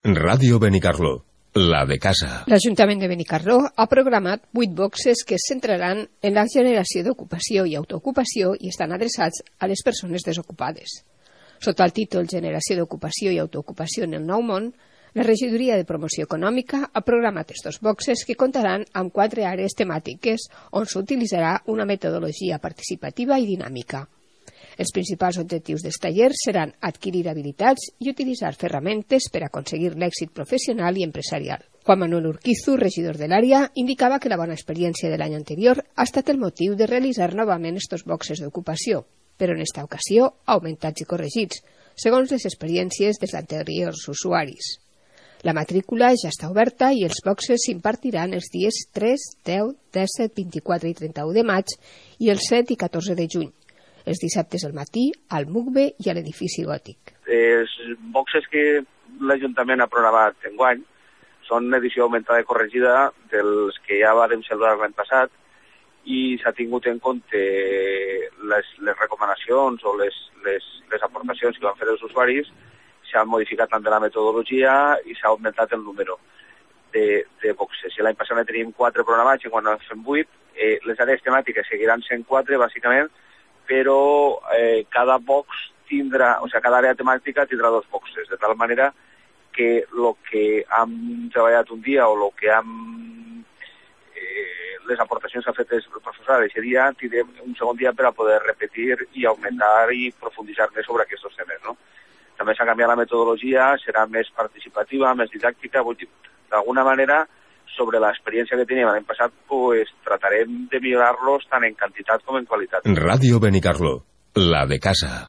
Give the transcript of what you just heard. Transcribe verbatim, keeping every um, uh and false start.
Ràdio Benicarló, la de casa. L'Ajuntament de Benicarló ha programat vuit boxes que es centraran en la generació d'ocupació i autoocupació i estan adreçats a les persones desocupades. Sota el títol Generació d'ocupació i autoocupació en el Nou Món, la Regidoria de Promoció Econòmica ha programat estos boxes que comptaran amb quatre àrees temàtiques on s'utilitzarà una metodologia participativa i dinàmica. Els principals objectius dels tallers seran adquirir habilitats i utilitzar ferramentes per aconseguir l'èxit professional i empresarial. Juan Manuel Urquizu, regidor de l'àrea, indicava que la bona experiència de l'any anterior ha estat el motiu de realitzar novament estos boxes d'ocupació, però en esta ocasió augmentats i corregits, segons les experiències dels anteriors usuaris. La matrícula ja està oberta i els boxes s'impartiran els dies tres, deu, disset, vint-i-quatre i trenta-u de maig i el set i catorze de juny. Els dissabtes al matí, al M U C B i a l'edifici gòtic. Els boxes que l'Ajuntament ha programat enguany són una edició augmentada i corregida dels que ja vam celebrar l'any passat i s'ha tingut en compte les, les recomanacions o les, les, les aportacions que van fer els usuaris, s'ha modificat també la metodologia i s'ha augmentat el número de, de boxes. Si l'any passat ne teníem quatre programats i quan en fem vuit, eh, les àrees temàtiques seguiran sent quatre, bàsicament, però eh, cada box tindrà, o sigui, cada àrea temàtica tindrà dos boxes, de tal manera que el que hem treballat un dia o el que hem, eh, les aportacions que ha fet el professorat d'aquest dia, tindrem un segon dia per a poder repetir i augmentar i profunditzar més sobre aquests temes, no? També s'ha canviat la metodologia, serà més participativa, més didàctica, vull dir, d'alguna manera, sobre l'experiència que teníem l'any passat, pues, tratarem de millorar-los tant en quantitat com en qualitat. Ràdio Benicarló, la de casa.